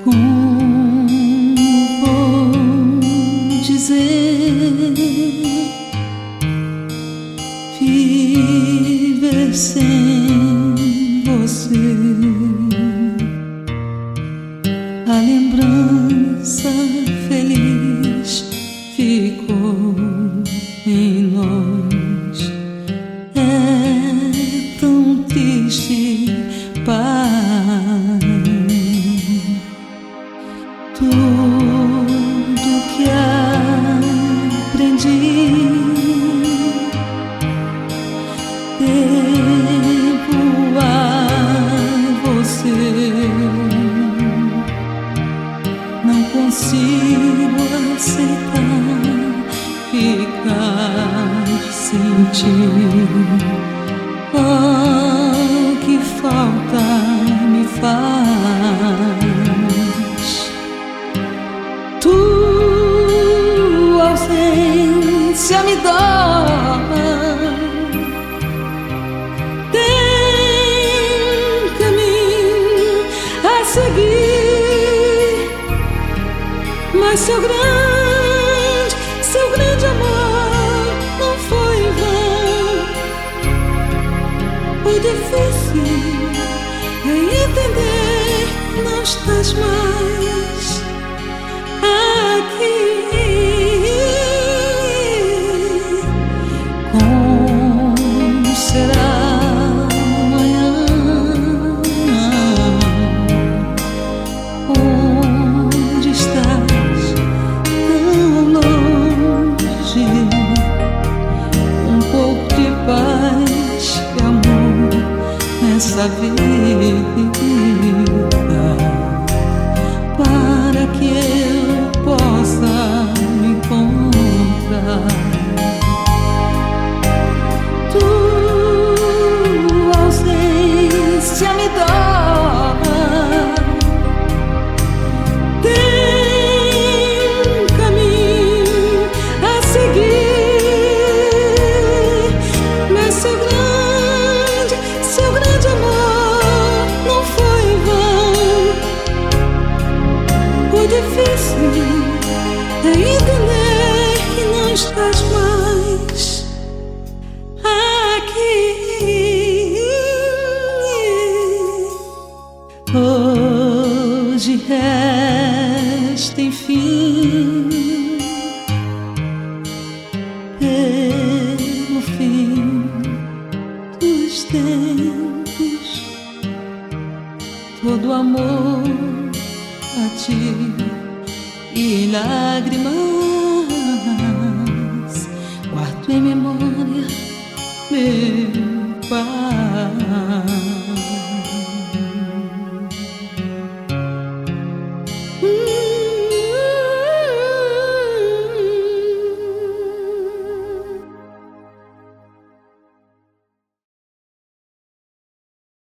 Como vou dizer, viver sem você? A lembrança feliz ficou em nós. É tão triste, pai. Tudo que aprendi devo a você. Não consigo aceitar ficar sem ti. Oh, que falta me faz. Tua ausência me dói. Tem caminho a seguir, mas seu grande amor não foi em vão. O difícil é entender que não estás mais aqui. Como será amanhã? Onde estás tão longe? Um pouco de paz e amor nessa vida, para que eu possa me encontrar. Tua ausência me dói. Tem caminho a seguir, mas seu grande amor não foi em vão. O difícil é entender que não estás mais aqui. Hoje resta, enfim, pelo fim dos tempos, todo amor a ti e lágrimas guardo em memória.